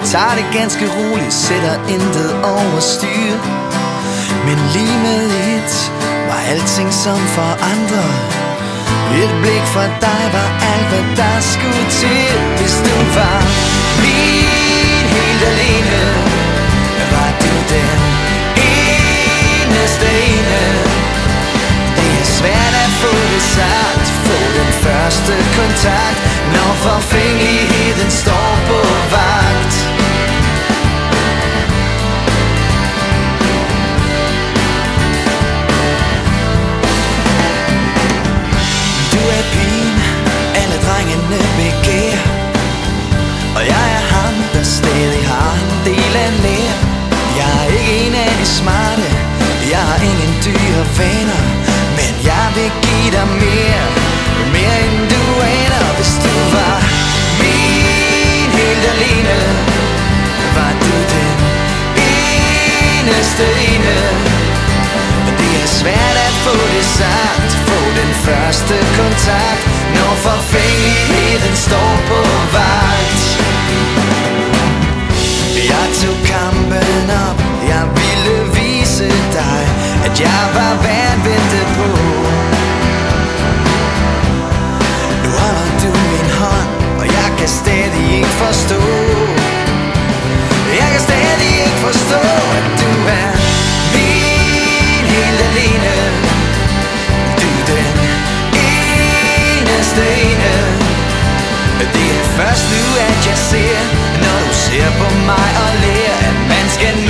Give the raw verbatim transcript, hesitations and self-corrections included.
tager det ganske roligt, sætter intet over styr. Men lige med et var alting som for andre. Et blik fra dig var alt hvad der skulle til. Hvis du var min helt alene, var du den eneste ene. Det er svært at få det sagt, få den første kontakt, når forfængeligheden står på vagt. Du er pigen, alle drengene begær, og jeg er ham, der stadig har en del at lære. Jeg er ikke en af de smarte, jeg har ingen dyre vaner, men jeg vil give dig mere, mere end du aner. Hvis du var min helt alene, var du den eneste ene. Det er svært at få det sagt, få den første kontakt, når forfængeligheden står på vagt. Jeg tog kampen op, jeg ville vise dig, at jeg var værd at vente på. Nu holder du min hånd, og jeg kan stadig ikke forstå. Jeg kan stadig ikke forstå, at du er min helt alene. Du er den eneste ene. Det er først nu, at jeg ser, når du ser på mig og lærer, at man skal